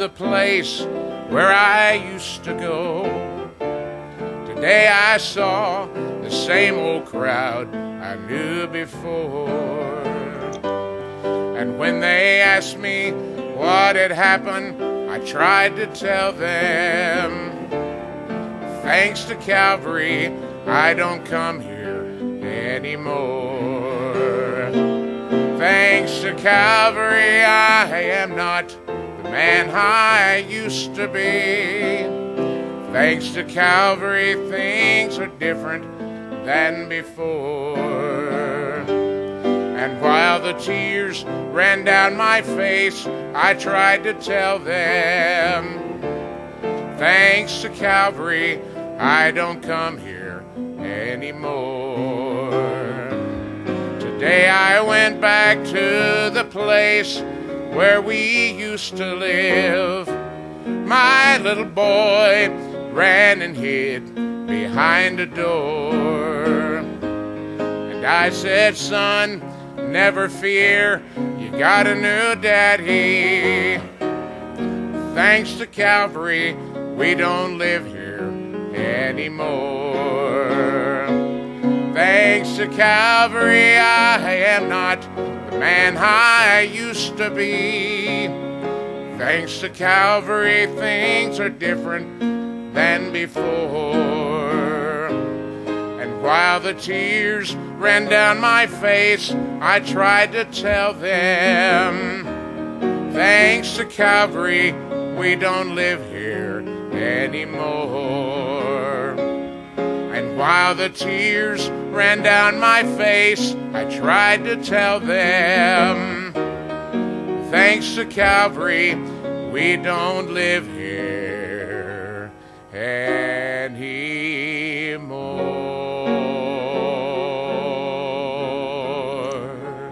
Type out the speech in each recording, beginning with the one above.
the place where I used to go. Today I saw the same old crowd I knew before. And when they asked me what had happened, I tried to tell them, thanks to Calvary, I don't come here anymore. Thanks to Calvary, I am not the man I used to be. Thanks to Calvary, things are different than before. And while the tears ran down my face, I tried to tell them, thanks to Calvary, I don't come here anymore. Today I went back to the place where we used to live. My little boy ran and hid behind a door. And I said, son, never fear, you got a new daddy. Thanks to Calvary, we don't live here anymore. Thanks to Calvary, I am not the man I used to be. Thanks to Calvary, things are different than before. And while the tears ran down my face, I tried to tell them, thanks to Calvary, we don't live here anymore. And while the tears ran down my face, I tried to tell them, thanks to Calvary, we don't live here anymore.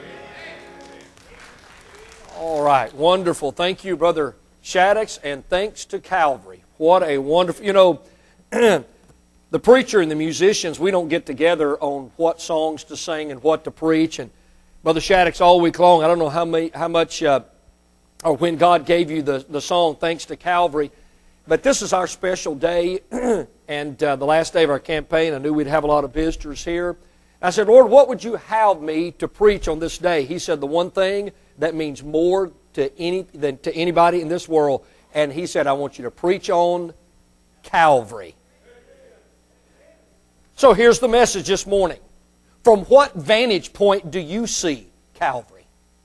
All right, wonderful. Thank you, Brother Shaddix, and thanks to Calvary. What a wonderful, you know, the preacher and the musicians, we don't get together on what songs to sing and what to preach. And Brother Shaddix, all week long, I don't know how much, or when God gave you the song, Thanks to Calvary. But this is our special day, and the last day of our campaign. I knew we'd have a lot of visitors here. I said, Lord, what would you have me to preach on this day? He said, the one thing that means more than to anybody in this world. And He said, I want you to preach on Calvary. So here's the message this morning. From what vantage point do you see Calvary?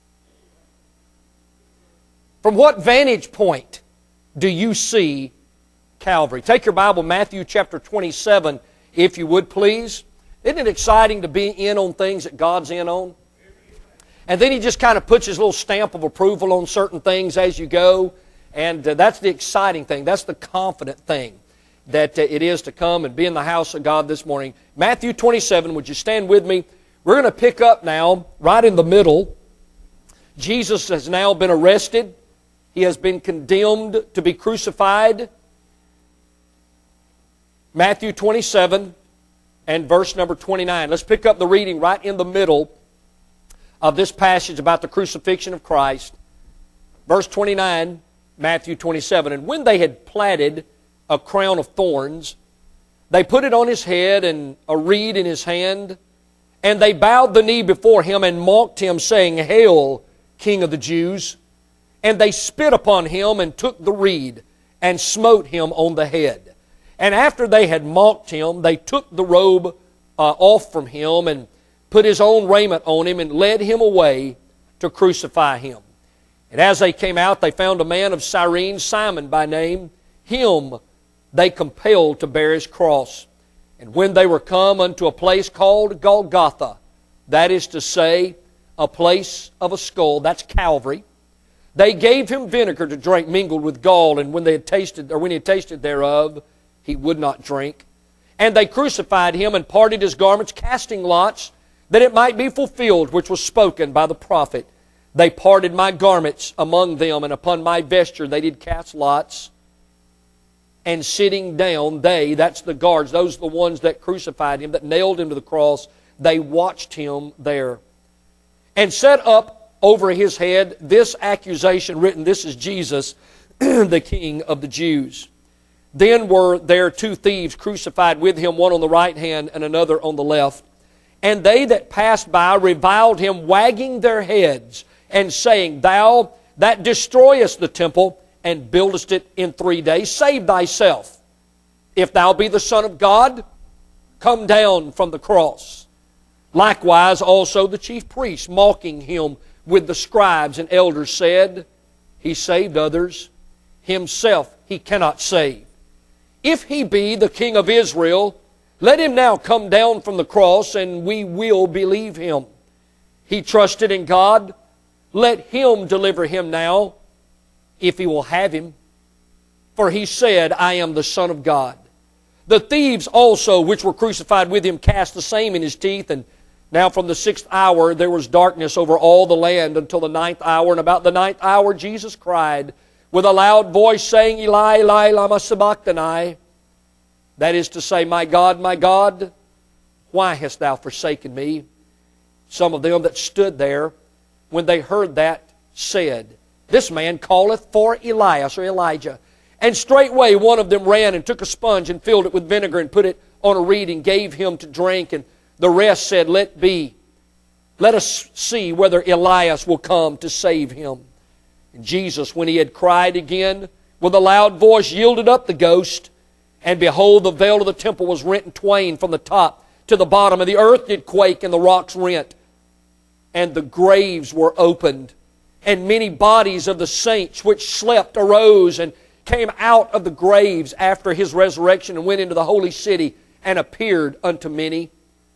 From what vantage point do you see Calvary? Take your Bible, Matthew chapter 27, if you would please. Isn't it exciting to be in on things that God's in on? And then He just kind of puts His little stamp of approval on certain things as you go. And that's the exciting thing. That's the confident thing that it is to come and be in the house of God this morning. Matthew 27, would you stand with me? We're going to pick up now, right in the middle. Jesus has now been arrested. He has been condemned to be crucified. Matthew 27 and verse number 29. Let's pick up the reading right in the middle of this passage about the crucifixion of Christ. Verse 29, Matthew 27. And when they had platted a crown of thorns, they put it on His head and a reed in His hand, and they bowed the knee before Him and mocked Him, saying, Hail, King of the Jews! And they spit upon Him and took the reed and smote Him on the head. And after they had mocked Him, they took the robe off from Him and put His own raiment on Him and led Him away to crucify Him. And as they came out, they found a man of Cyrene, Simon by name. Him they compelled to bear His cross. And when they were come unto a place called Golgotha, that is to say, a place of a skull, that's Calvary, they gave Him vinegar to drink mingled with gall, and when he had tasted thereof, He would not drink. And they crucified Him and parted His garments, casting lots, that it might be fulfilled which was spoken by the prophet. They parted my garments among them, and upon my vesture they did cast lots. And sitting down, they, that's the guards, those are the ones that crucified Him, that nailed Him to the cross, they watched Him there. And set up over His head this accusation written, this is Jesus, the King of the Jews. Then were there two thieves crucified with him, one on the right hand and another on the left. And they that passed by reviled him, wagging their heads, and saying, Thou that destroyest the temple, and buildest it in 3 days, save thyself. If thou be the Son of God, come down from the cross. Likewise also the chief priests, mocking him with the scribes and elders, said, He saved others, himself he cannot save. If he be the King of Israel, let him now come down from the cross, and we will believe him. He trusted in God. Let him deliver him now, if he will have him. For he said, I am the Son of God. The thieves also, which were crucified with him, cast the same in his teeth. And now from the 6th hour there was darkness over all the land until the 9th hour. And about the 9th hour Jesus cried with a loud voice, saying, Eli, Eli, lama sabachthani. That is to say, my God, why hast thou forsaken me? Some of them that stood there, when they heard that, said, This man calleth for Elias, or Elijah. And straightway one of them ran and took a sponge and filled it with vinegar and put it on a reed and gave him to drink. And the rest said, Let be. Let us see whether Elias will come to save him. And Jesus, when he had cried again, with a loud voice, yielded up the ghost. And behold, the veil of the temple was rent in twain from the top to the bottom, and the earth did quake, and the rocks rent. And the graves were opened, and many bodies of the saints which slept arose and came out of the graves after his resurrection, and went into the holy city, and appeared unto many.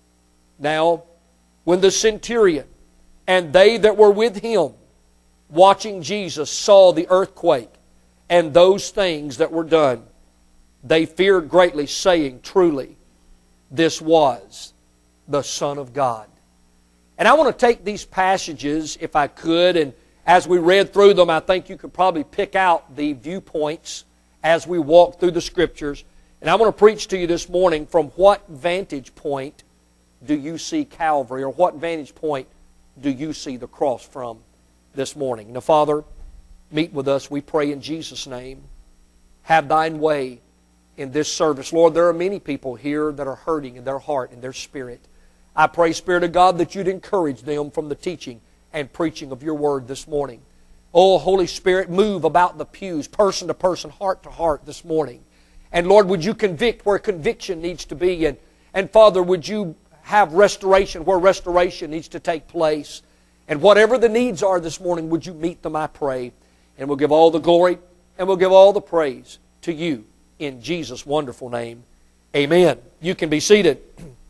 Now, when the centurion and they that were with him, watching Jesus, saw the earthquake and those things that were done, they feared greatly, saying, Truly, this was the Son of God. And I want to take these passages, if I could, and as we read through them, I think you could probably pick out the viewpoints as we walk through the Scriptures. And I want to preach to you this morning, from what vantage point do you see Calvary, or what vantage point do you see the cross from this morning? Now, Father, meet with us, we pray in Jesus' name. Have Thine way in this service. Lord, there are many people here that are hurting in their heart and their spirit. I pray, Spirit of God, that You'd encourage them from the teaching and preaching of Your Word this morning. Oh, Holy Spirit, move about the pews, person to person, heart to heart this morning. And Lord, would You convict where conviction needs to be? And Father, would You have restoration where restoration needs to take place? And whatever the needs are this morning, would You meet them, I pray. And we'll give all the glory and we'll give all the praise to You. In Jesus' wonderful name, amen. You can be seated.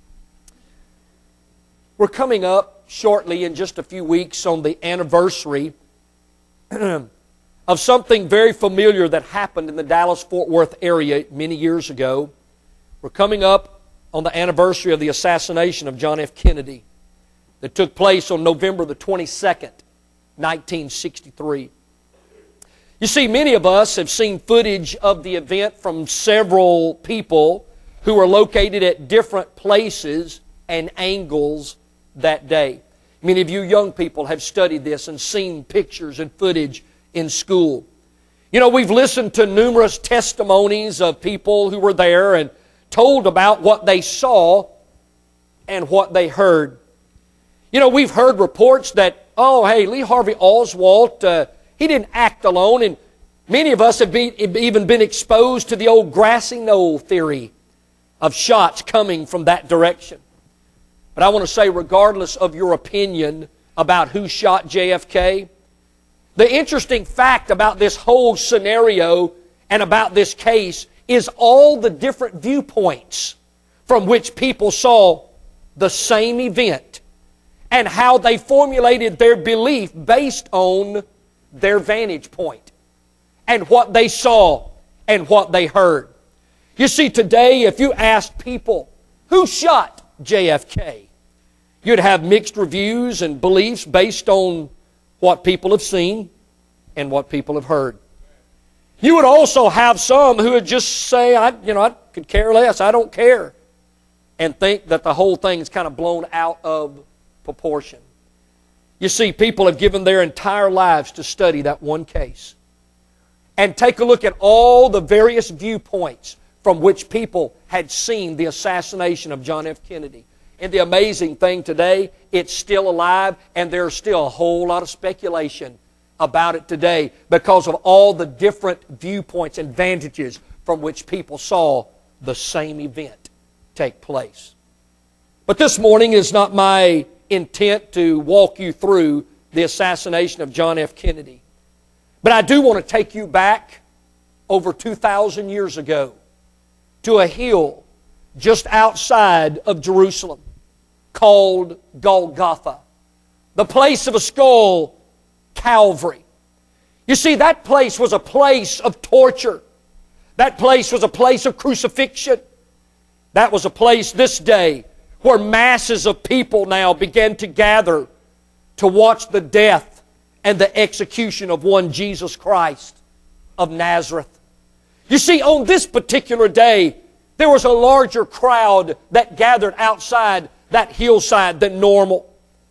We're coming up shortly in just a few weeks on the anniversary of something very familiar that happened in the Dallas-Fort Worth area many years ago. We're coming up on the anniversary of the assassination of John F. Kennedy that took place on November the 22nd, 1963. You see, many of us have seen footage of the event from several people who are located at different places and angles that day. Many of you young people have studied this and seen pictures and footage in school. You know, we've listened to numerous testimonies of people who were there and told about what they saw and what they heard. You know, we've heard reports that, oh, hey, Lee Harvey Oswald, he didn't act alone, and many of us have even been exposed to the old grassy knoll theory of shots coming from that direction. But I want to say, regardless of your opinion about who shot JFK, the interesting fact about this whole scenario and about this case is all the different viewpoints from which people saw the same event and how they formulated their belief based on their vantage point and what they saw and what they heard. You see, today, if you asked people who shot JFK, you'd have mixed reviews and beliefs based on what people have seen and what people have heard. You would also have some who would just say, I could care less, I don't care, and think that the whole thing is kind of blown out of proportion. You see, people have given their entire lives to study that one case. and take a look at all the various viewpoints from which people had seen the assassination of John F. Kennedy. And the amazing thing today, it's still alive, and there's still a whole lot of speculation about it today because of all the different viewpoints and vantages from which people saw the same event take place. But this morning is not my intent to walk you through the assassination of John F. Kennedy. But I do want to take you back over 2,000 years ago to a hill just outside of Jerusalem called Golgotha, the place of a skull, Calvary. You see, that place was a place of torture. That place was a place of crucifixion. That was a place this day where masses of people now began to gather to watch the death and the execution of one Jesus Christ of Nazareth. You see, on this particular day, there was a larger crowd that gathered outside that hillside than normal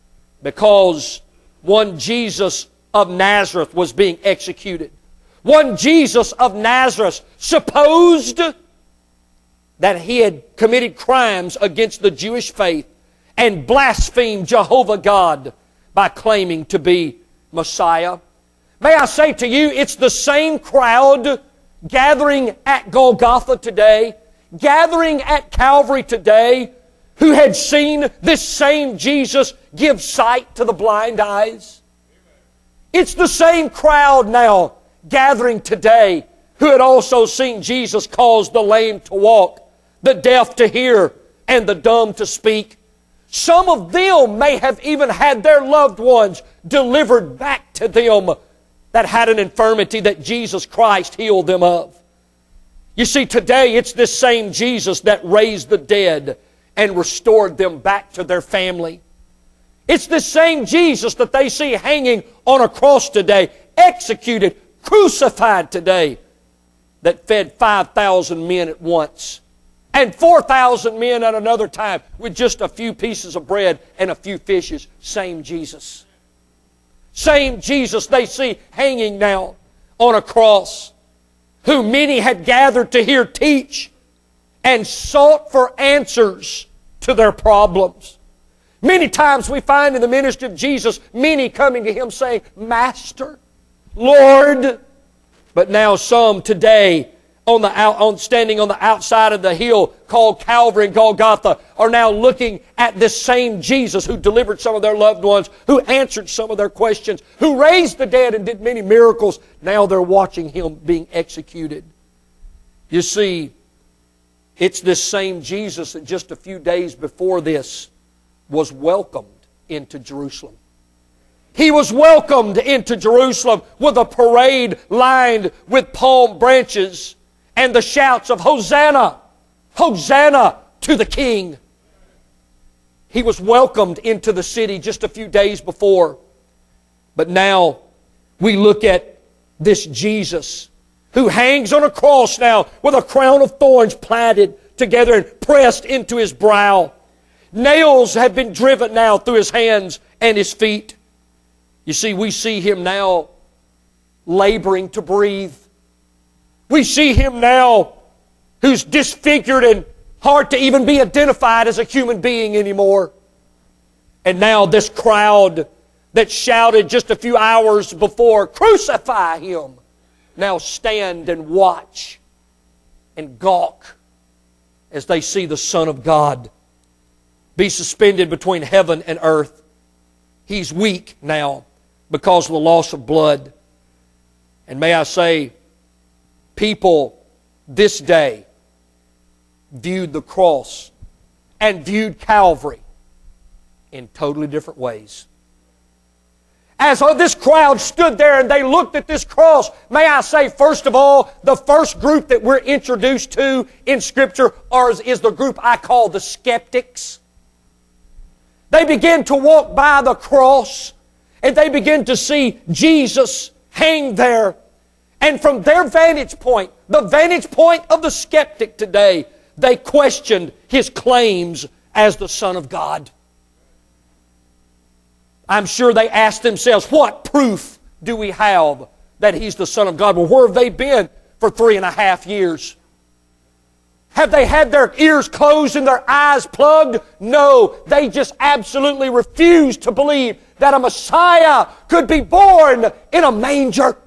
because one Jesus of Nazareth was being executed. One Jesus of Nazareth supposed that he had committed crimes against the Jewish faith and blasphemed Jehovah God by claiming to be Messiah. May I say to you, it's the same crowd gathering at Golgotha today, gathering at Calvary today, who had seen this same Jesus give sight to the blind eyes. It's the same crowd now gathering today who had also seen Jesus cause the lame to walk, the deaf to hear, and the dumb to speak. Some of them may have even had their loved ones delivered back to them that had an infirmity that Jesus Christ healed them of. You see, today it's this same Jesus that raised the dead and restored them back to their family. It's the same Jesus that they see hanging on a cross today, executed, crucified today, that fed 5,000 men at once and 4,000 men at another time with just a few pieces of bread and a few fishes. Same Jesus. Same Jesus they see hanging now on a cross, who many had gathered to hear teach and sought for answers to their problems. Many times we find in the ministry of Jesus, many coming to Him saying, Master, Lord. But now some today, standing on the outside of the hill called Calvary and Golgotha, are now looking at this same Jesus who delivered some of their loved ones, who answered some of their questions, who raised the dead and did many miracles. Now they're watching Him being executed. You see, it's this same Jesus that just a few days before this was welcomed into Jerusalem. He was welcomed into Jerusalem with a parade lined with palm branches and the shouts of Hosanna! Hosanna to the King! He was welcomed into the city just a few days before. But now we look at this Jesus who hangs on a cross now with a crown of thorns plaited together and pressed into His brow. Nails have been driven now through His hands and His feet. You see, we see Him now laboring to breathe. We see Him now who's disfigured and hard to even be identified as a human being anymore. And now this crowd that shouted just a few hours before, "Crucify Him," now stand and watch and gawk as they see the Son of God be suspended between heaven and earth. He's weak now because of the loss of blood. And may I say, people this day viewed the cross and viewed Calvary in totally different ways. As this crowd stood there and they looked at this cross, may I say, first of all, the first group that we're introduced to in Scripture is the group I call the skeptics. They begin to walk by the cross and they begin to see Jesus hang there. And from their vantage point, the vantage point of the skeptic today, they questioned His claims as the Son of God. I'm sure they asked themselves, what proof do we have that He's the Son of God. Well, where have they been for 3.5 years? Have they had their ears closed and their eyes plugged? No, they just absolutely refused to believe that a Messiah could be born in a manger.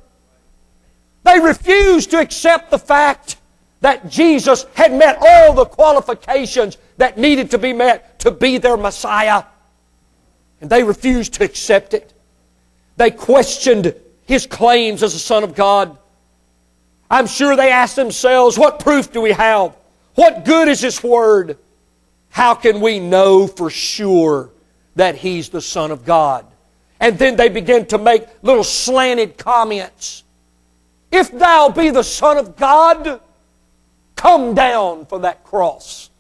They refused to accept the fact that Jesus had met all the qualifications that needed to be met to be their Messiah. And they refused to accept it. They questioned His claims as the Son of God. I'm sure they asked themselves, what proof do we have? What good is His Word? How can we know for sure that He's the Son of God? And then they began to make little slanted comments. If Thou be the Son of God, come down from that cross.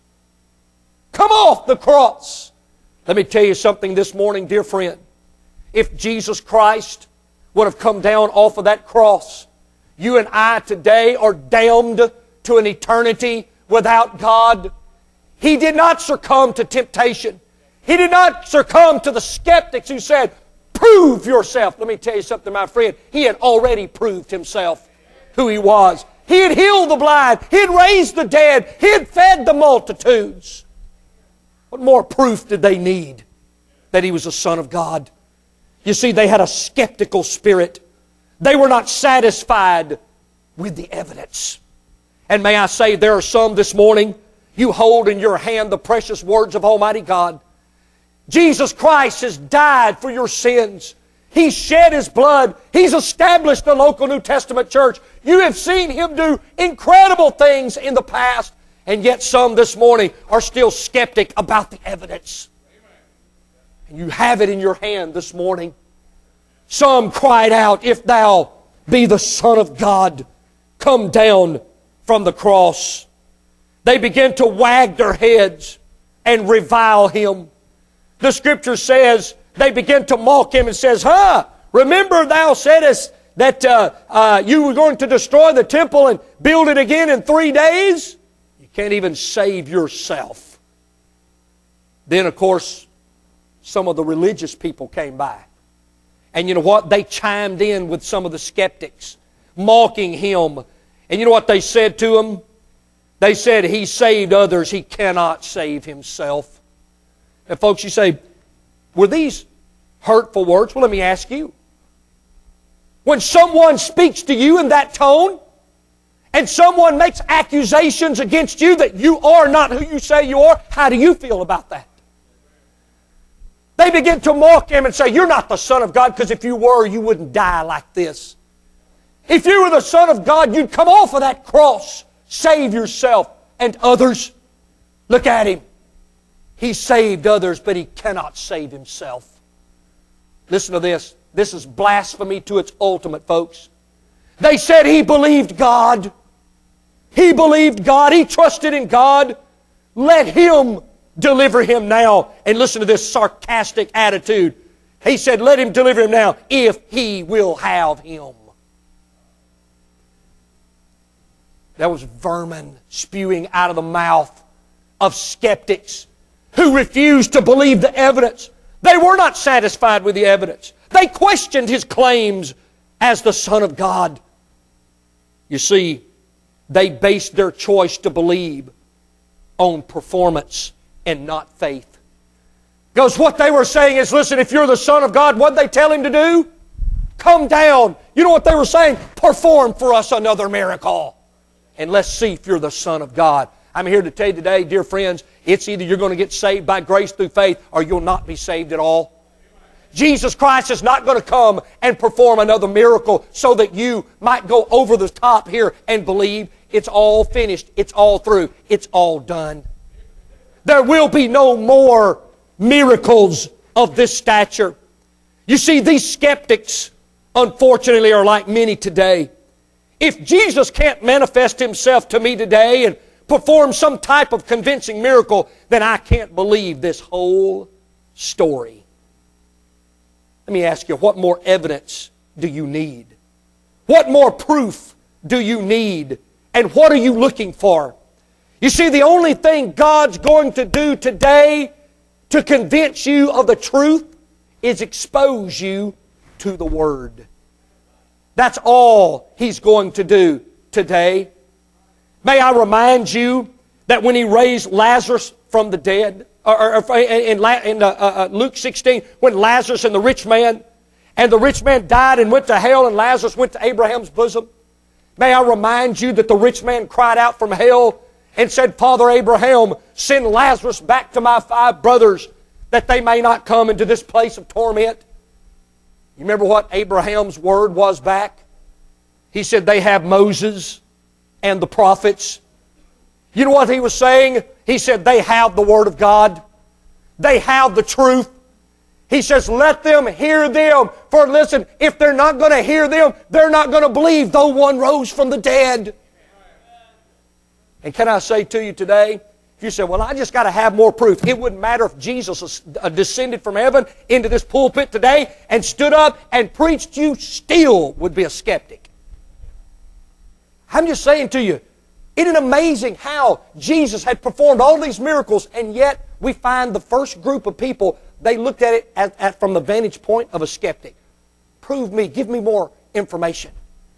Come off the cross. Let me tell you something this morning, dear friend. If Jesus Christ would have come down off of that cross, you and I today are damned to an eternity without God. He did not succumb to temptation. He did not succumb to the skeptics who said, prove yourself. Let me tell you something, my friend. He had already proved Himself who He was. He had healed the blind. He had raised the dead. He had fed the multitudes. What more proof did they need that He was the Son of God? You see, they had a skeptical spirit. They were not satisfied with the evidence. And may I say, there are some this morning, you hold in your hand the precious words of Almighty God. Jesus Christ has died for your sins. He shed His blood. He's established the local New Testament church. You have seen Him do incredible things in the past. And yet some this morning are still skeptic about the evidence. And you have it in your hand this morning. Some cried out, if Thou be the Son of God, come down from the cross. They began to wag their heads and revile Him. The Scripture says they began to mock Him and says, remember Thou saidest that you were going to destroy the temple and build it again in 3 days? You can't even save yourself. Then, of course, some of the religious people came by. And you know what? They chimed in with some of the skeptics, mocking Him. And you know what they said to Him? They said, He saved others, He cannot save Himself. And folks, you say, were these hurtful words? Well, let me ask you. When someone speaks to you in that tone, and someone makes accusations against you that you are not who you say you are, how do you feel about that? They begin to mock Him and say, you're not the Son of God, because if you were, you wouldn't die like this. If you were the Son of God, you'd come off of that cross, save yourself and others. Look at Him. He saved others, but He cannot save Himself. Listen to this. This is blasphemy to its ultimate, folks. They said He believed God. He believed God. He trusted in God. Let Him deliver him now. And listen to this sarcastic attitude. He said, let Him deliver him now if He will have him. That was vermin spewing out of the mouth of skeptics who refused to believe the evidence. They were not satisfied with the evidence. They questioned His claims as the Son of God. You see, they based their choice to believe on performance and not faith. Because what they were saying is, listen, if you're the Son of God, what did they tell Him to do? Come down. You know what they were saying? Perform for us another miracle. And let's see if you're the Son of God. I'm here to tell you today, dear friends, it's either you're going to get saved by grace through faith or you'll not be saved at all. Jesus Christ is not going to come and perform another miracle so that you might go over the top here and believe it's all finished, it's all through, it's all done. There will be no more miracles of this stature. You see, these skeptics, unfortunately, are like many today. If Jesus can't manifest Himself to me today and perform some type of convincing miracle, then I can't believe this whole story. Let me ask you, what more evidence do you need? What more proof do you need? And what are you looking for? You see, the only thing God's going to do today to convince you of the truth is expose you to the Word. That's all He's going to do today. May I remind you that when He raised Lazarus from the dead, in Luke 16, when Lazarus and the rich man died and went to hell, and Lazarus went to Abraham's bosom, may I remind you that the rich man cried out from hell and said, Father Abraham, send Lazarus back to my 5 brothers, that they may not come into this place of torment. You remember what Abraham's word was back? He said, they have Moses and the prophets. You know what he was saying? He said, they have the Word of God. They have the truth. He says, let them hear them. For listen, if they're not going to hear them, they're not going to believe, though one rose from the dead. And can I say to you today, if you say, well, I just got to have more proof. It wouldn't matter if Jesus descended from heaven into this pulpit today and stood up and preached, you still would be a skeptic. I'm just saying to you, isn't it amazing how Jesus had performed all these miracles, and yet we find the first group of people, they looked at it from the vantage point of a skeptic. Prove me, give me more information.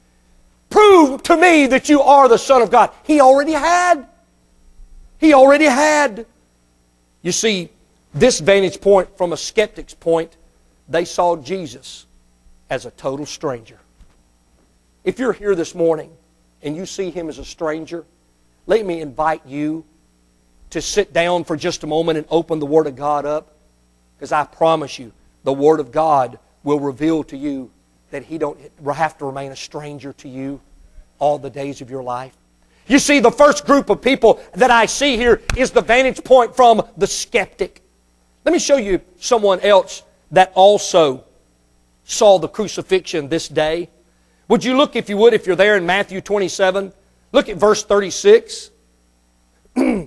Prove to me that you are the Son of God. He already had. He already had. You see, this vantage point from a skeptic's point, they saw Jesus as a total stranger. If you're here this morning and you see Him as a stranger, let me invite you to sit down for just a moment and open the Word of God up, because I promise you, the Word of God will reveal to you that He don't have to remain a stranger to you all the days of your life. You see, the first group of people that I see here is the vantage point from the skeptic. Let me show you someone else that also saw the crucifixion this day. Would you look, if you would, if you're there in Matthew 27, look at verse 36. The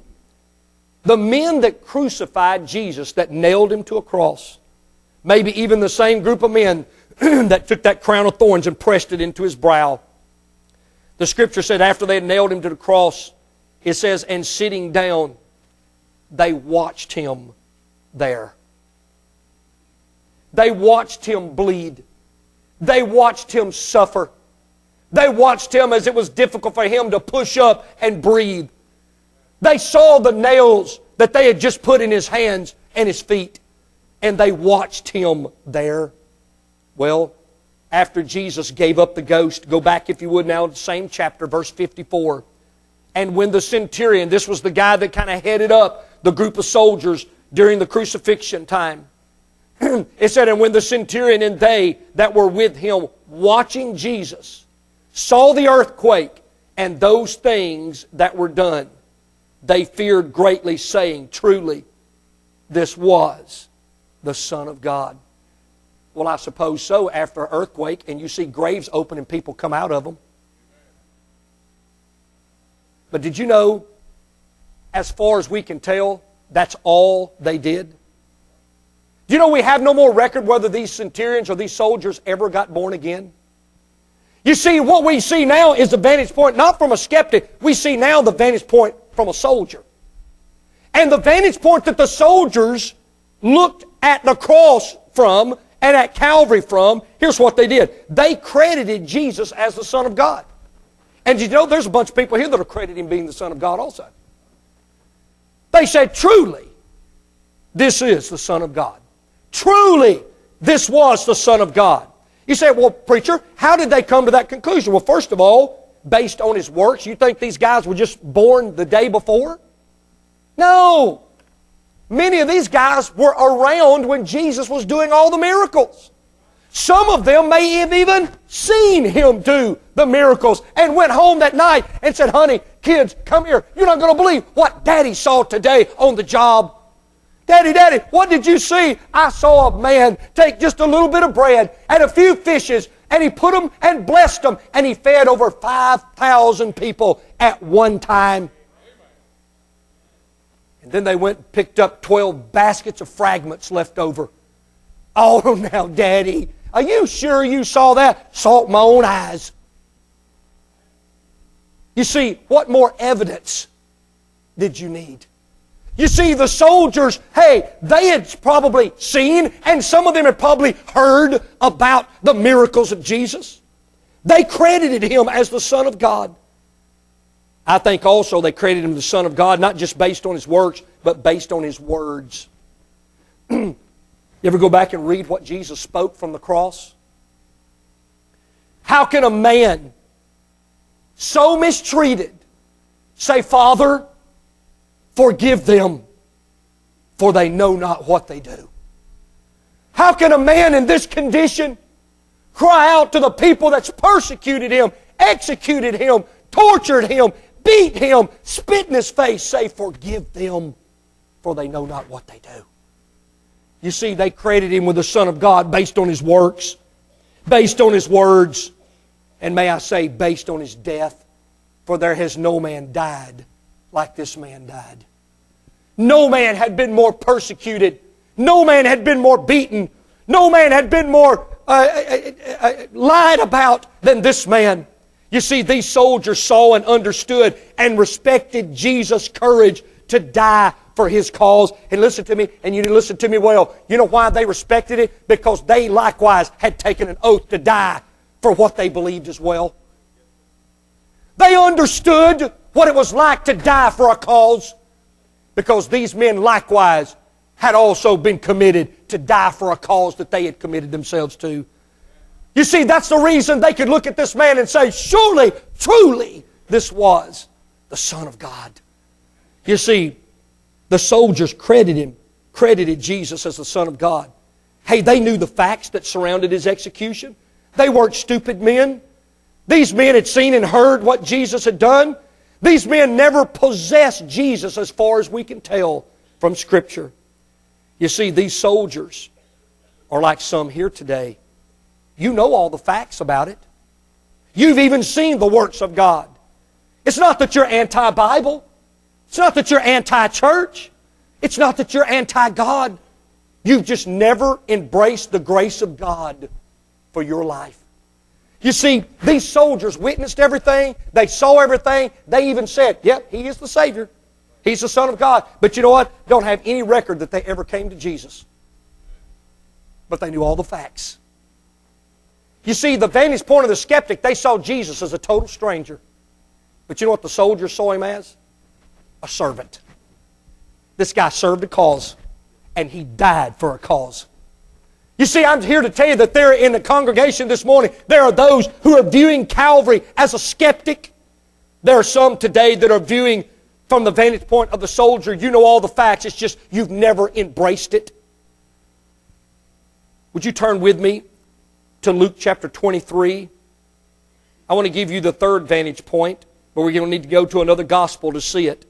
men that crucified Jesus, that nailed Him to a cross, maybe even the same group of men that took that crown of thorns and pressed it into His brow. The Scripture said after they had nailed Him to the cross, it says, and sitting down, they watched Him there. They watched Him bleed. They watched Him suffer. They watched Him as it was difficult for Him to push up and breathe. They saw the nails that they had just put in His hands and His feet, and they watched Him there. Well, after Jesus gave up the ghost, go back if you would now to the same chapter, verse 54. And when the centurion, this was the guy that kind of headed up the group of soldiers during the crucifixion time. It said, and when the centurion and they that were with him watching Jesus saw the earthquake and those things that were done, they feared greatly, saying, truly, this was the Son of God. Well, I suppose so, after an earthquake, and you see graves open and people come out of them. But did you know, as far as we can tell, that's all they did? Do you know we have no more record whether these centurions or these soldiers ever got born again? You see, what we see now is the vantage point, not from a skeptic. We see now the vantage point from a soldier. And the vantage point that the soldiers looked at the cross from and at Calvary from, here's what they did. They credited Jesus as the Son of God. And you know, there's a bunch of people here that are crediting Him being the Son of God also. They said, truly, this is the Son of God. Truly, this was the Son of God. You say, well, preacher, how did they come to that conclusion? Well, first of all, based on His works, you think these guys were just born the day before? No. Many of these guys were around when Jesus was doing all the miracles. Some of them may have even seen Him do the miracles and went home that night and said, honey, kids, come here. You're not going to believe what Daddy saw today on the job. Daddy, what did you see? I saw a man take just a little bit of bread and a few fishes, and he put them and blessed them, and he fed over 5,000 people at one time. And then they went and picked up 12 baskets of fragments left over. Oh, now, Daddy, are you sure you saw that? Saw it with my own eyes. You see, what more evidence did you need? You see, the soldiers, hey, they had probably seen, and some of them had probably heard about the miracles of Jesus. They credited Him as the Son of God. I think also they credited Him the Son of God, not just based on His works, but based on His words. You ever go back and read what Jesus spoke from the cross? How can a man so mistreated say, Father, forgive them, for they know not what they do? How can a man in this condition cry out to the people that's persecuted him, executed him, tortured him, beat him, spit in his face, say, forgive them, for they know not what they do? You see, they credited Him with the Son of God based on His works, based on His words, and may I say, based on His death. For there has no man died like this man died. No man had been more persecuted. No man had been more beaten. No man had been more lied about than this man. You see, these soldiers saw and understood and respected Jesus' courage to die for His cause. And listen to me, and you need to listen to me well. You know why they respected it? Because they likewise had taken an oath to die for what they believed as well. They understood what it was like to die for a cause, because these men likewise had also been committed to die for a cause that they had committed themselves to. You see, that's the reason they could look at this man and say, surely, truly, this was the Son of God. You see, the soldiers credited Jesus as the Son of God. Hey, they knew the facts that surrounded His execution. They weren't stupid men. These men had seen and heard what Jesus had done. These men never possessed Jesus as far as we can tell from Scripture. You see, these soldiers are like some here today. You know all the facts about it. You've even seen the works of God. It's not that you're anti-Bible. It's not that you're anti-church. It's not that you're anti-God. You've just never embraced the grace of God for your life. You see, these soldiers witnessed everything. They saw everything. They even said, yep, He is the Savior. He's the Son of God. But you know what? Don't have any record that they ever came to Jesus. But they knew all the facts. You see, the vantage point of the skeptic, they saw Jesus as a total stranger. But you know what the soldiers saw Him as? A servant. This guy served a cause, and He died for a cause. You see, I'm here to tell you that there in the congregation this morning, there are those who are viewing Calvary as a skeptic. There are some today that are viewing from the vantage point of the soldier. You know all the facts, it's just you've never embraced it. Would you turn with me to Luke chapter 23? I want to give you the third vantage point, but we're going to need to go to another gospel to see it.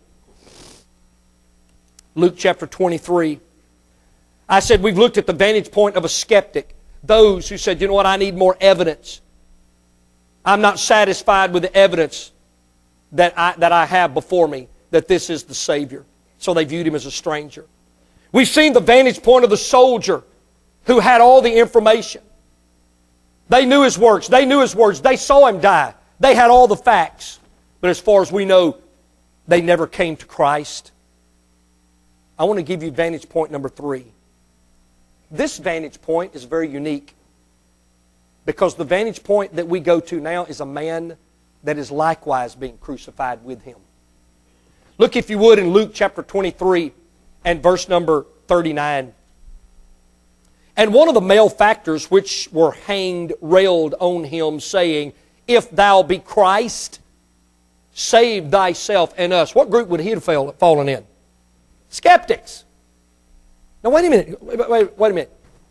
Luke chapter 23. I said we've looked at the vantage point of a skeptic. Those who said, you know what, I need more evidence. I'm not satisfied with the evidence that I have before me, that this is the Savior. So they viewed Him as a stranger. We've seen the vantage point of the soldier who had all the information. They knew His works. They knew His words. They saw Him die. They had all the facts. But as far as we know, they never came to Christ. I want to give you vantage point number 3. This vantage point is very unique, because the vantage point that we go to now is a man that is likewise being crucified with Him. Look, if you would, in Luke chapter 23 and verse number 39. And one of the malefactors which were hanged railed on Him, saying, If thou be Christ, save thyself and us. What group would he have fallen in? Skeptics. Now wait a minute. Wait a minute.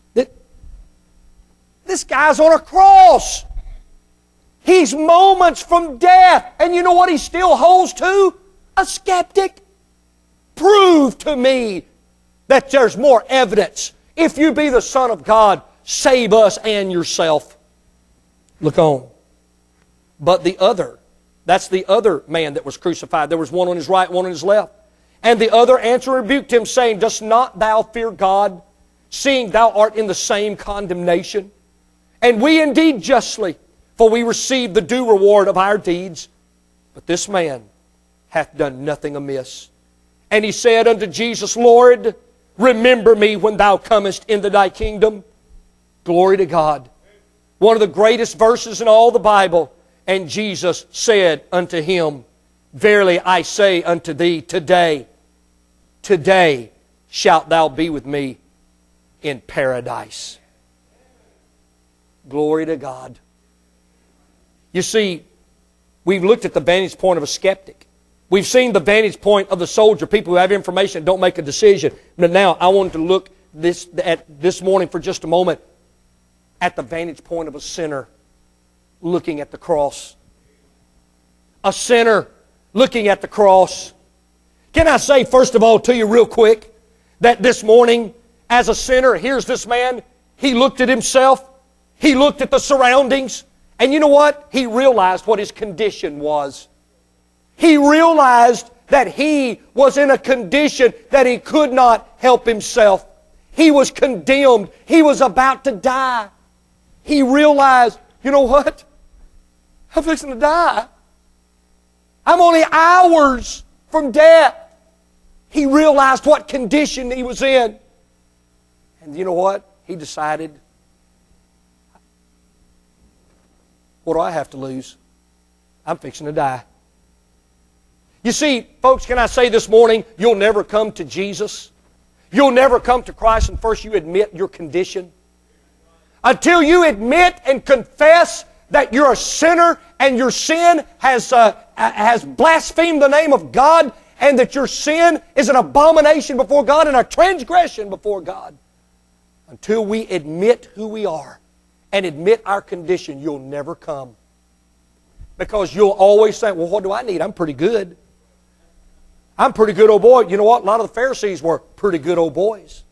This guy's on a cross. He's moments from death. And you know what he still holds to? A skeptic. Prove to me that there's more evidence. If you be the Son of God, save us and yourself. Look on. But the other, that's the other man that was crucified. There was one on His right, one on His left. And the other answered and rebuked Him, saying, Dost not thou fear God, seeing thou art in the same condemnation? And we indeed justly, for we receive the due reward of our deeds. But this man hath done nothing amiss. And he said unto Jesus, Lord, remember me when thou comest into thy kingdom. Glory to God. One of the greatest verses in all the Bible. And Jesus said unto him, Verily I say unto thee, today shalt thou be with me in paradise. Glory to God. You see, we've looked at the vantage point of a skeptic. We've seen the vantage point of the soldier, people who have information and don't make a decision. But now I want to look at this morning for just a moment at the vantage point of a sinner looking at the cross. A sinner looking at the cross. Can I say, first of all, to you real quick, that this morning, as a sinner, here's this man. He looked at himself. He looked at the surroundings. And you know what? He realized what his condition was. He realized that he was in a condition that he could not help himself. He was condemned. He was about to die. He realized, you know what? I'm fixing to die. I'm only hours from death. He realized what condition he was in. And you know what? He decided, what do I have to lose? I'm fixing to die. You see, folks, can I say this morning, you'll never come to Jesus. You'll never come to Christ until first you admit your condition. Until you admit and confess that you're a sinner and your sin has blasphemed the name of God, and that your sin is an abomination before God and a transgression before God. Until we admit who we are and admit our condition, you'll never come. Because you'll always say, well, what do I need? I'm pretty good. I'm a pretty good old boy. You know what? A lot of the Pharisees were pretty good old boys.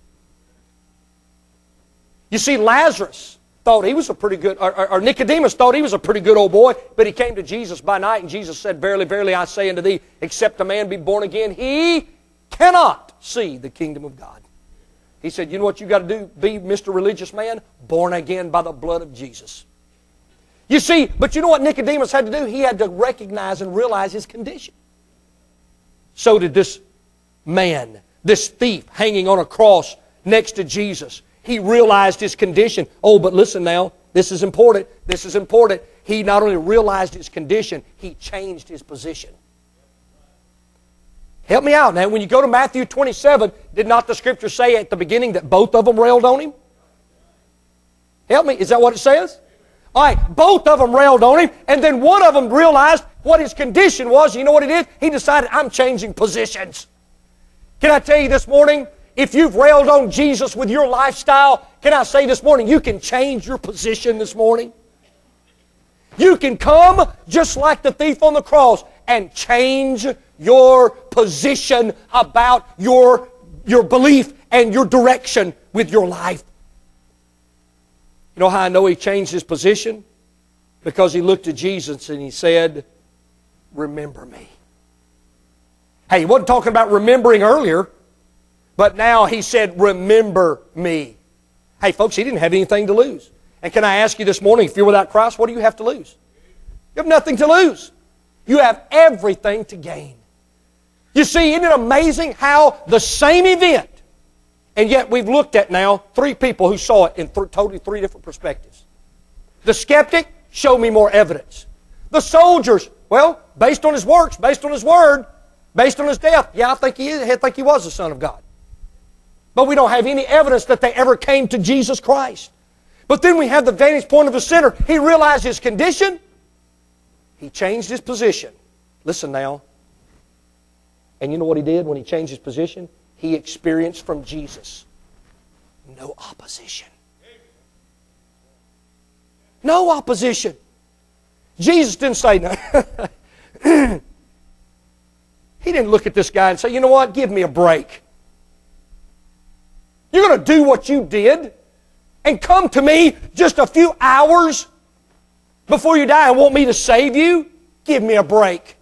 You see, Lazarus thought he was a pretty good, or Nicodemus thought he was a pretty good old boy, but he came to Jesus by night, and Jesus said, Verily, verily, I say unto thee, except a man be born again, he cannot see the kingdom of God. He said, you know what you got to do, be Mr. Religious Man? Born again by the blood of Jesus. You see, but you know what Nicodemus had to do? He had to recognize and realize his condition. So did this man, this thief hanging on a cross next to Jesus. He realized his condition. Oh, but listen now, this is important. This is important. He not only realized his condition, he changed his position. Help me out now. When you go to Matthew 27, did not the Scripture say at the beginning that both of them railed on him? Help me. Is that what it says? All right, both of them railed on him, and then one of them realized what his condition was. You know what it is? He decided, I'm changing positions. Can I tell you this morning, if you've railed on Jesus with your lifestyle, can I say this morning, you can change your position this morning. You can come just like the thief on the cross and change your position about your belief and your direction with your life. You know how I know he changed his position? Because he looked at Jesus and he said, remember me. Hey, he wasn't talking about remembering earlier, but now he said, remember me. Hey, folks, he didn't have anything to lose. And can I ask you this morning, if you're without Christ, what do you have to lose? You have nothing to lose. You have everything to gain. You see, isn't it amazing how the same event, and yet we've looked at now three people who saw it in totally three different perspectives. The skeptic, show me more evidence. The soldiers, well, based on his works, based on his word, based on his death, yeah, I think he was the Son of God. But we don't have any evidence that they ever came to Jesus Christ. But then we have the vantage point of the sinner. He realized his condition. He changed his position. Listen now. And you know what he did when he changed his position? He experienced from Jesus no opposition. No opposition. Jesus didn't say no. He didn't look at this guy and say, you know what, give me a break. You're going to do what you did and come to me just a few hours before you die and want me to save you? Give me a break.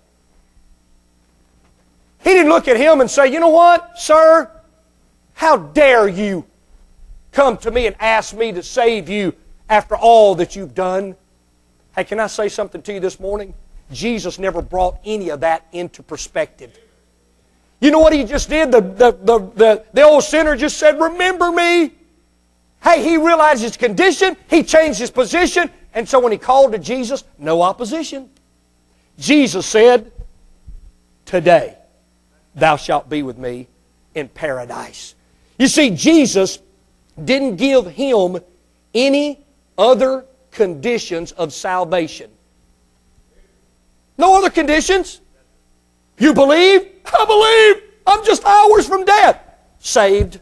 He didn't look at him and say, you know what, sir, how dare you come to me and ask me to save you after all that you've done? Hey, can I say something to you this morning? Jesus never brought any of that into perspective. You know what he just did? The old sinner just said, remember me. Hey, he realized his condition. He changed his position. And so when he called to Jesus, no opposition. Jesus said, today thou shalt be with me in paradise. You see, Jesus didn't give him any other conditions of salvation. No other conditions. You believe? I believe. I'm just hours from death. Saved.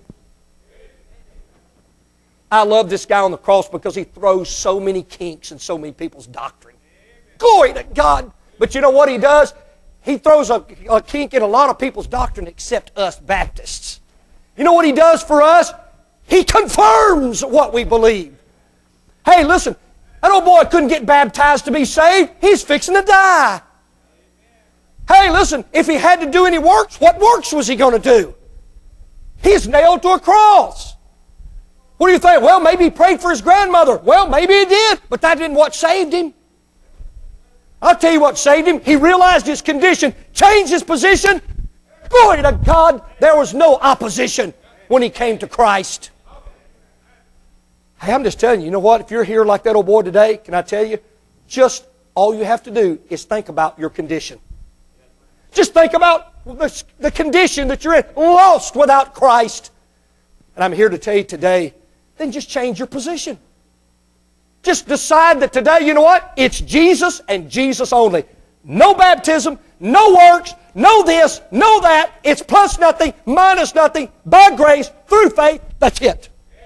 I love this guy on the cross because he throws so many kinks in so many people's doctrine. Glory to God. But you know what he does? He throws a kink in a lot of people's doctrine except us Baptists. You know what he does for us? He confirms what we believe. Hey, listen, that old boy couldn't get baptized to be saved. He's fixing to die. Hey, listen, if he had to do any works, what works was he going to do? He's nailed to a cross. What do you think? Well, maybe he prayed for his grandmother. Well, maybe he did, but that didn't what saved him. I'll tell you what saved him. He realized his condition, changed his position. Glory to God, there was no opposition when he came to Christ. Hey, I'm just telling you, you know what? If you're here like that old boy today, can I tell you? Just all you have to do is think about your condition. Just think about the condition that you're in, lost without Christ. And I'm here to tell you today, then just change your position. Just decide that today, you know what? It's Jesus and Jesus only. No baptism, no works, no this, no that. It's plus nothing, minus nothing, by grace, through faith. That's it.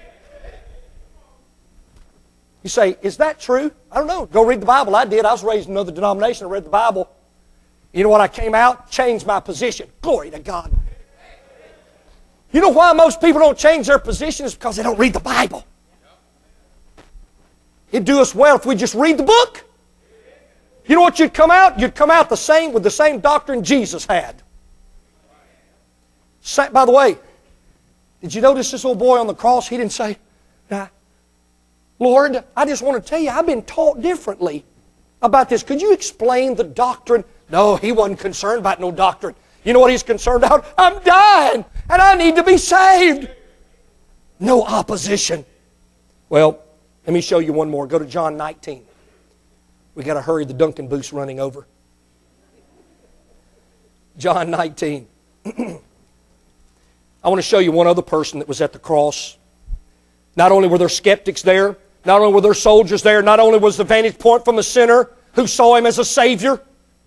You say, is that true? I don't know. Go read the Bible. I did. I was raised in another denomination. I read the Bible. You know what? I came out, changed my position. Glory to God. You know why most people don't change their position? It's because they don't read the Bible. It'd do us well if we just read the book. You know what you'd come out? You'd come out the same with the same doctrine Jesus had. By the way, did you notice this old boy on the cross? He didn't say, nah, Lord, I just want to tell you, I've been taught differently about this. Could you explain the doctrine? No, he wasn't concerned about no doctrine. You know what he's concerned about? I'm dying, and I need to be saved. No opposition. Well, let me show you one more. Go to John 19. We got to hurry. The Duncan booth's running over. John 19. I want to show you one other person that was at the cross. Not only were there skeptics there, not only were there soldiers there, not only was the vantage point from a sinner who saw him as a Savior,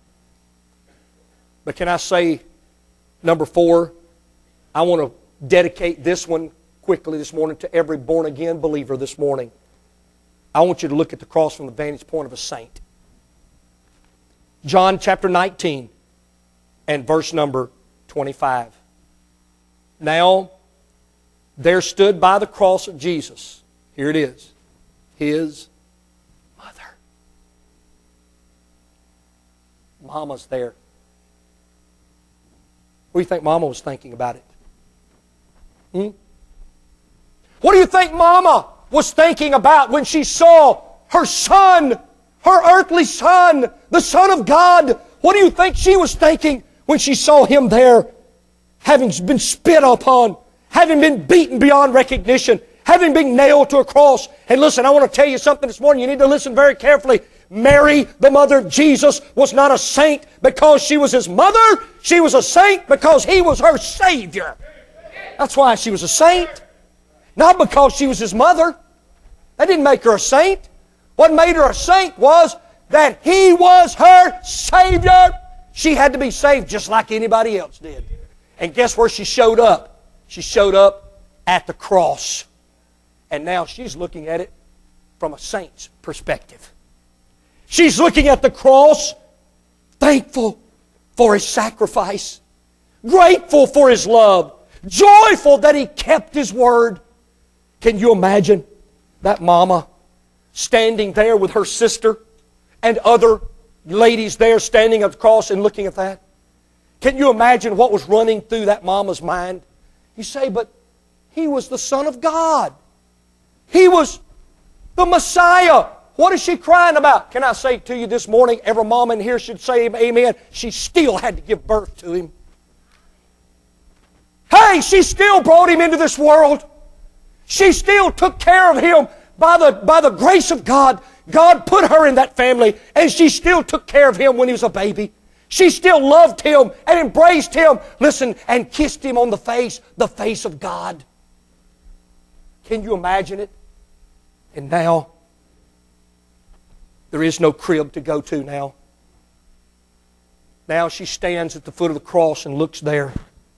but can I say, number 4, I want to dedicate this one quickly this morning to every born-again believer this morning. I want you to look at the cross from the vantage point of a saint. John chapter 19 and verse number 25. Now, there stood by the cross of Jesus, here it is, His mother. Mama's there. What do you think Mama was thinking about it? What do you think Mama was thinking about when she saw her son, her earthly son, the Son of God? What do you think she was thinking when she saw Him there, having been spit upon, having been beaten beyond recognition, having been nailed to a cross? And listen, I want to tell you something this morning. You need to listen very carefully. Mary, the mother of Jesus, was not a saint because she was His mother. She was a saint because He was her Savior. That's why she was a saint. Not because she was His mother. That didn't make her a saint. What made her a saint was that He was her Savior. She had to be saved just like anybody else did. And guess where she showed up? She showed up at the cross. And now she's looking at it from a saint's perspective. She's looking at the cross, thankful for His sacrifice, grateful for His love, joyful that He kept His word. Can you imagine that mama standing there with her sister and other ladies there standing at the cross and looking at that? Can you imagine what was running through that mama's mind? You say, but He was the Son of God. He was the Messiah. What is she crying about? Can I say to you this morning, every mom in here should say amen, she still had to give birth to Him. Hey, she still brought Him into this world. She still took care of him by the grace of God. God put her in that family, and she still took care of him when he was a baby. She still loved him and embraced him, listen, and kissed him on the face of God. Can you imagine it? And now, there is no crib to go to now. Now she stands at the foot of the cross and looks there.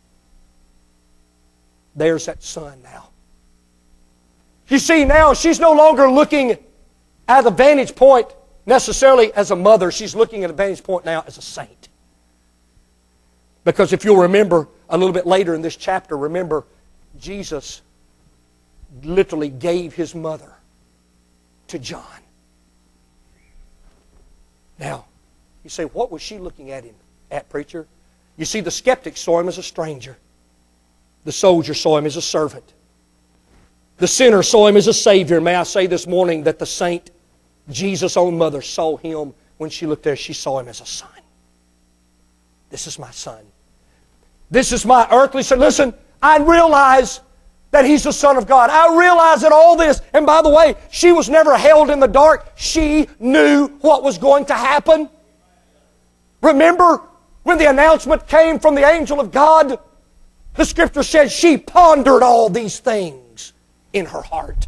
There's that son now. You see, now she's no longer looking at the vantage point necessarily as a mother. She's looking at a vantage point now as a saint. Because if you'll remember a little bit later in this chapter, remember Jesus literally gave his mother to John. Now, you say, what was she looking at him at, preacher? You see, the skeptics saw him as a stranger. The soldier saw him as a servant. The sinner saw him as a Savior. May I say this morning that the saint, Jesus' own mother, saw him when she looked there. She saw him as a son. This is my son. This is my earthly son. Listen, I realize that he's the Son of God. I realize that all this, and by the way, she was never held in the dark. She knew what was going to happen. Remember when the announcement came from the angel of God? The Scripture says she pondered all these things in her heart.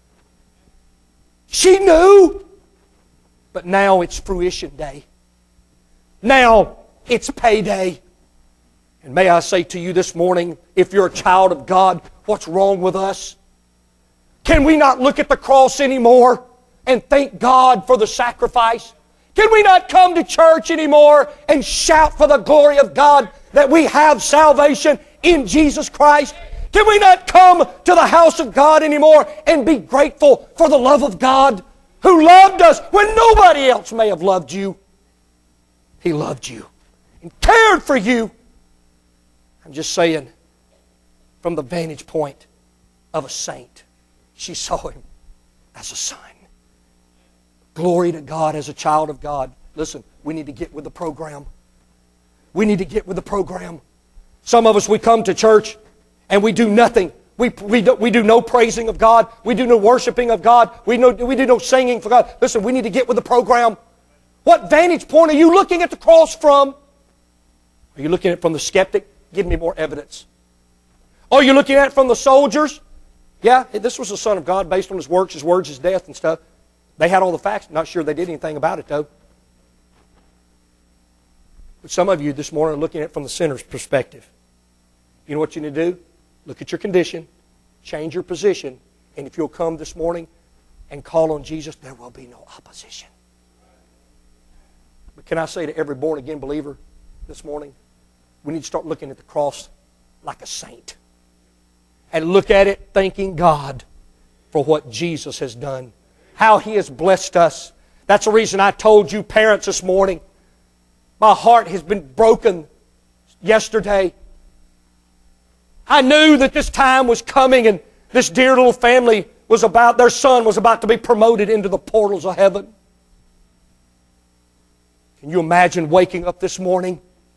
She knew, but now it's fruition day. Now it's payday. And may I say to you this morning, if you're a child of God, what's wrong with us? Can we not look at the cross anymore and thank God for the sacrifice? Can we not come to church anymore and shout for the glory of God that we have salvation in Jesus Christ? Can we not come to the house of God anymore and be grateful for the love of God who loved us when nobody else may have loved you? He loved you and cared for you. I'm just saying, from the vantage point of a saint, she saw him as a son. Glory to God as a child of God. Listen, we need to get with the program. We need to get with the program. Some of us, we come to church and we do nothing. We do no praising of God. We do no worshiping of God. We do no singing for God. Listen, we need to get with the program. What vantage point are you looking at the cross from? Are you looking at it from the skeptic? Give me more evidence. Oh, you're looking at it from the soldiers? Yeah, this was the Son of God based on His works, His words, His death and stuff. They had all the facts. Not sure they did anything about it, though. But some of you this morning are looking at it from the sinner's perspective. You know what you need to do? Look at your condition, change your position, and if you'll come this morning and call on Jesus, there will be no opposition. But can I say to every born-again believer this morning, we need to start looking at the cross like a saint. And look at it thanking God for what Jesus has done. How He has blessed us. That's the reason I told you parents this morning, my heart has been broken yesterday. I knew that this time was coming and this dear little family their son was about to be promoted into the portals of heaven. Can you imagine waking up this morning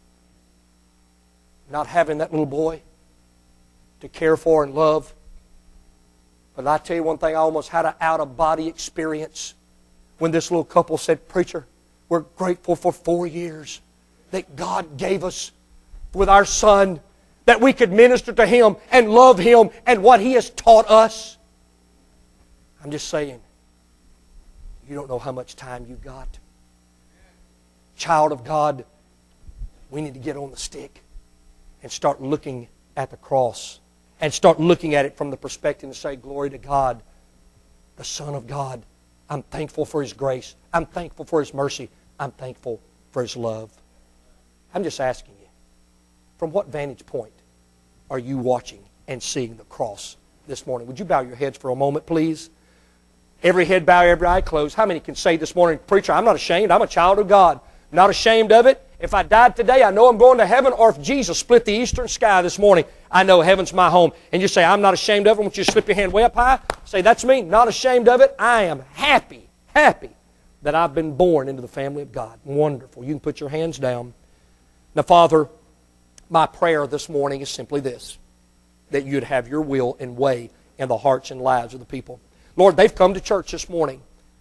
not having that little boy to care for and love? But I tell you one thing, I almost had an out-of-body experience when this little couple said, "Preacher, we're grateful for 4 years that God gave us with our son, that we could minister to him and love him and what he has taught us." I'm just saying, you don't know how much time you've got. Child of God, we need to get on the stick and start looking at the cross and start looking at it from the perspective and say, glory to God, the Son of God. I'm thankful for His grace. I'm thankful for His mercy. I'm thankful for His love. I'm just asking you, from what vantage point are you watching and seeing the cross this morning? Would you bow your heads for a moment, please? Every head bowed, every eye closed. How many can say this morning, "Preacher, I'm not ashamed. I'm a child of God. I'm not ashamed of it. If I died today, I know I'm going to heaven." Or if Jesus split the eastern sky this morning, I know heaven's my home. And you say, "I'm not ashamed of it." I want you to slip your hand way up high. Say, "That's me. Not ashamed of it. I am happy that I've been born into the family of God." Wonderful. You can put your hands down. Now, Father, my prayer this morning is simply this, that you'd have your will and way in the hearts and lives of the people. Lord, they've come to church this morning.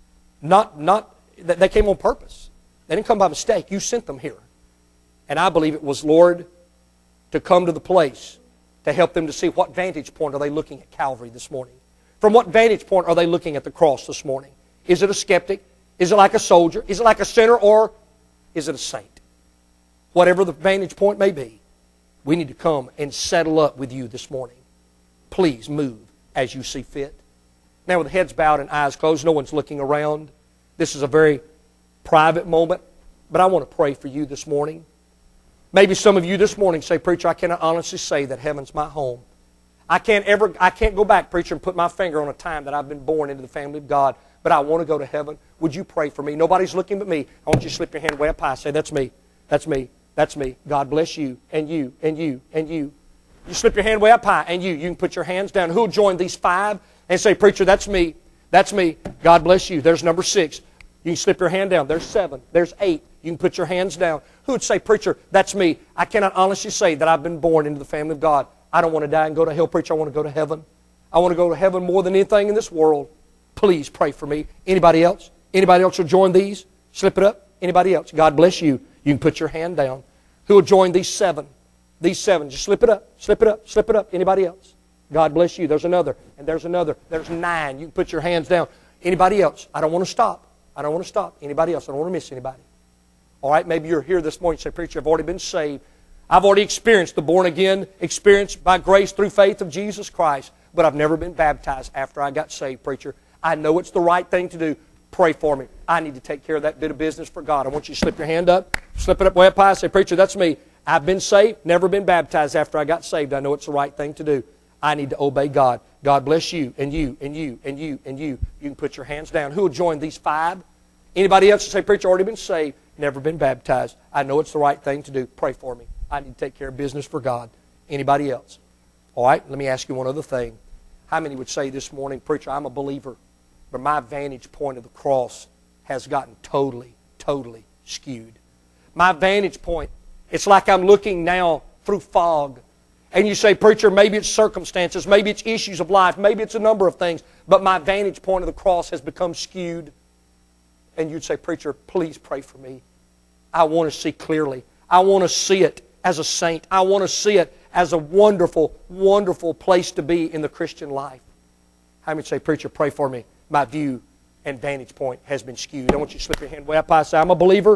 They came on purpose. They didn't come by mistake. You sent them here. And I believe it was, Lord, to come to the place to help them to see what vantage point are they looking at Calvary this morning. From what vantage point are they looking at the cross this morning? Is it a skeptic? Is it like a soldier? Is it like a sinner? Or is it a saint? Whatever the vantage point may be, we need to come and settle up with you this morning. Please move as you see fit. Now with heads bowed and eyes closed, no one's looking around. This is a very private moment, but I want to pray for you this morning. Maybe some of you this morning say, Preacher, I cannot honestly say that heaven's my home. I can't go back, preacher, and put my finger on a time that I've been born into the family of God, but I want to go to heaven. Would you pray for me? Nobody's looking but me. I want you to slip your hand way up high. Say, that's me. That's me. That's me. God bless you, and you, and you, and you. You slip your hand way up high, and you. You can put your hands down. Who'll join these 5 and say, Preacher, that's me. That's me. God bless you. There's number 6. You can slip your hand down. There's 7. There's 8. You can put your hands down. Who would say, Preacher, that's me. I cannot honestly say that I've been born into the family of God. I don't want to die and go to hell, preacher. I want to go to heaven. I want to go to heaven more than anything in this world. Please pray for me. Anybody else? Anybody else will join these? Slip it up. Anybody else? God bless you. You can put your hand down. Who will join these 7? These 7. Just slip it up. Slip it up. Slip it up. Anybody else? God bless you. There's another. And there's another. There's 9. You can put your hands down. Anybody else? I don't want to stop. I don't want to stop. Anybody else? I don't want to miss anybody. All right, maybe you're here this morning and say, Preacher, I've already been saved. I've already experienced the born-again experience by grace through faith of Jesus Christ, but I've never been baptized after I got saved, preacher. I know it's the right thing to do. Pray for me. I need to take care of that bit of business for God. I want you to slip your hand up, slip it up way up high, say, Preacher, that's me. I've been saved, never been baptized after I got saved. I know it's the right thing to do. I need to obey God. God bless you, and you, and you, and you, and you. You can put your hands down. Who will join these 5? Anybody else say, Preacher, already been saved, never been baptized. I know it's the right thing to do. Pray for me. I need to take care of business for God. Anybody else? All right, let me ask you one other thing. How many would say this morning, Preacher, I'm a believer, but my vantage point of the cross has gotten totally, totally skewed. My vantage point, it's like I'm looking now through fog. And you say, Preacher, maybe it's circumstances, maybe it's issues of life, maybe it's a number of things, but my vantage point of the cross has become skewed. And you'd say, Preacher, please pray for me. I want to see clearly. I want to see it as a saint. I want to see it as a wonderful, wonderful place to be in the Christian life. How many say, Preacher, pray for me? My view and vantage point has been skewed. I want you to slip your hand way up high. Say, I'm a believer,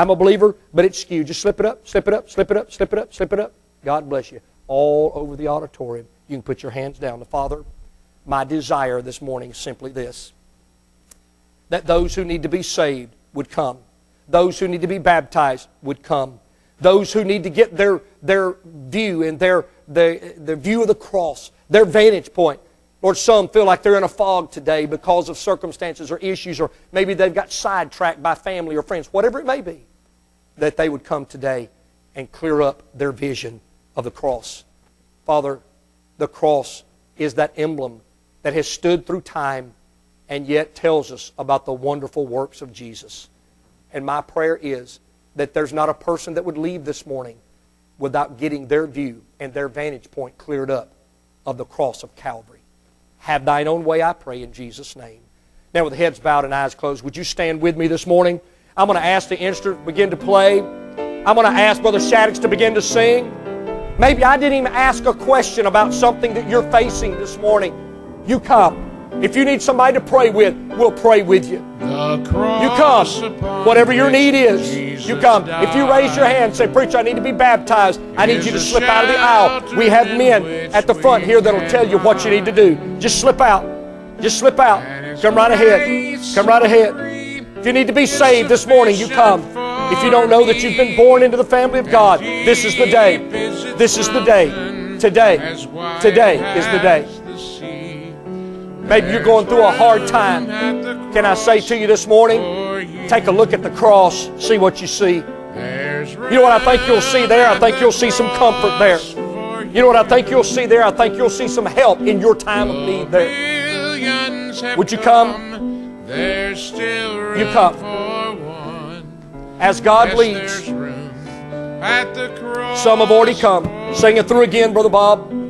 but it's skewed. Just slip it up, slip it up, slip it up, slip it up, slip it up. God bless you. All over the auditorium. You can put your hands down. The Father, my desire this morning is simply this: that those who need to be saved would come. Those who need to be baptized would come. Those who need to get their view and their view of the cross, their vantage point. Lord, some feel like they're in a fog today because of circumstances or issues, or maybe they've got sidetracked by family or friends, whatever it may be, that they would come today and clear up their vision of the cross. Father, the cross is that emblem that has stood through time and yet tells us about the wonderful works of Jesus. And my prayer is that there's not a person that would leave this morning without getting their view and their vantage point cleared up of the cross of Calvary. Have thine own way, I pray, in Jesus' name. Now with heads bowed and eyes closed, would you stand with me this morning? I'm going to ask the instrument to begin to play. I'm going to ask Brother Shaddix to begin to sing. Maybe I didn't even ask a question about something that you're facing this morning. You come. If you need somebody to pray with, we'll pray with you. You come. Whatever your need is, you come. If you raise your hand and say, Preacher, I need to be baptized, I need you to slip out of the aisle. We have men at the front here that will tell you what you need to do. Just slip out. Just slip out. Come right ahead. Come right ahead. If you need to be saved this morning, you come. If you don't know that you've been born into the family of God, this is the day. This is the day. Today. Today is the day. Maybe you're going through a hard time. Can I say to you this morning, take a look at the cross, see what you see. You know what I think you'll see there? I think you'll see some comfort there. You know what I think you'll see there? I think you'll see some help in your time of need there. Would you come? You come. As God leads. Some have already come. Sing it through again, Brother Bob.